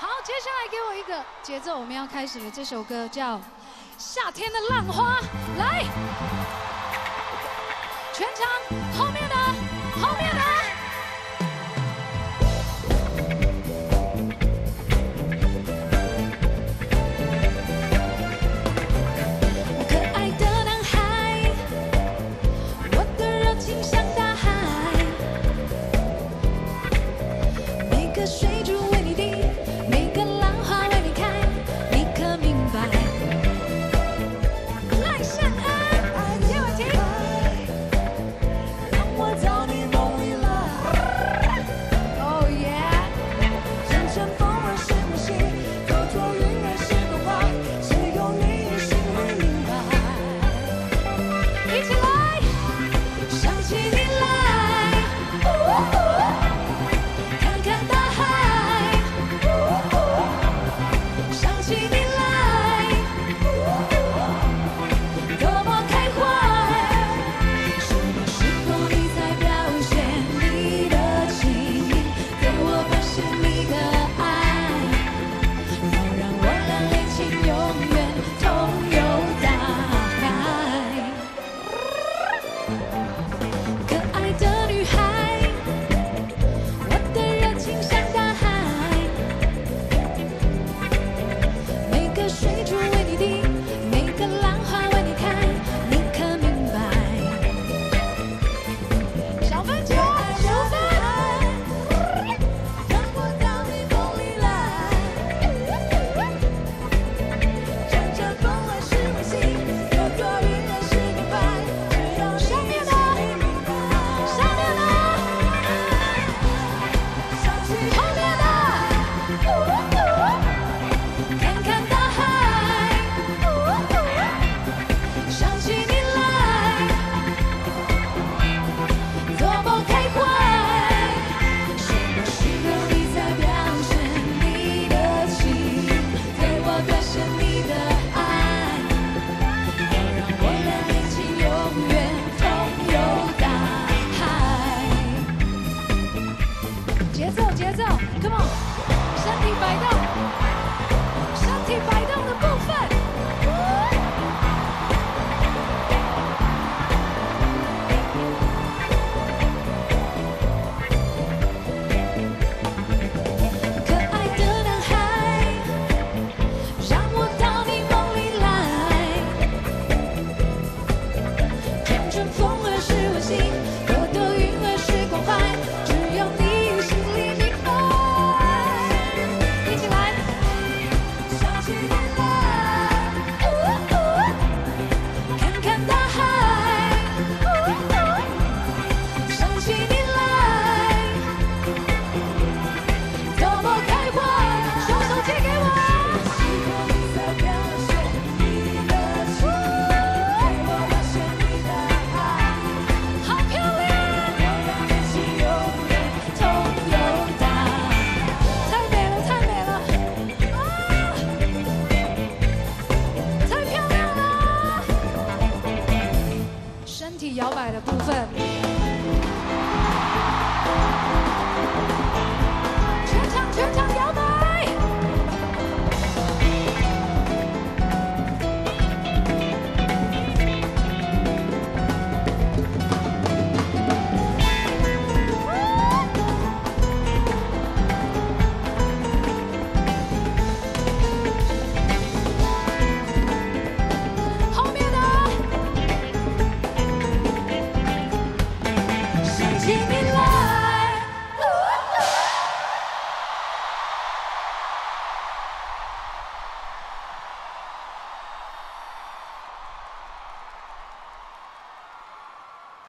好，接下来给我一个节奏，我们要开始了。这首歌叫《夏天的浪花》，来，全场后面的，后面的。 水珠为你滴，每个浪花为你开，你可明白？ 赖圣恩，给我听。 让我到你梦里来。 Oh yeah！ 阵阵风儿是呼吸，朵朵云儿是朵花，只有你心里明白。 一起来， 想起你来。看看大海，想起你来，多么开怀。什么时候你才表现你的情意，对我表现你的爱，让我俩恋情永远同游大海。可爱的女孩，我的热情像大海，每个水珠为你滴，每个浪花为你开，你可明白？ 小分球，小分。 让我到你梦里来，阵阵风儿是呼吸，朵朵云儿是明白，只要你心里明白。 上面的， 想起后面的。 看看大海，想起你来，多么开怀。什么时候你才表现你的情，对我表现你的爱，让我俩恋情永远同游大海。 节奏，节奏 ，Come on，身体摆动。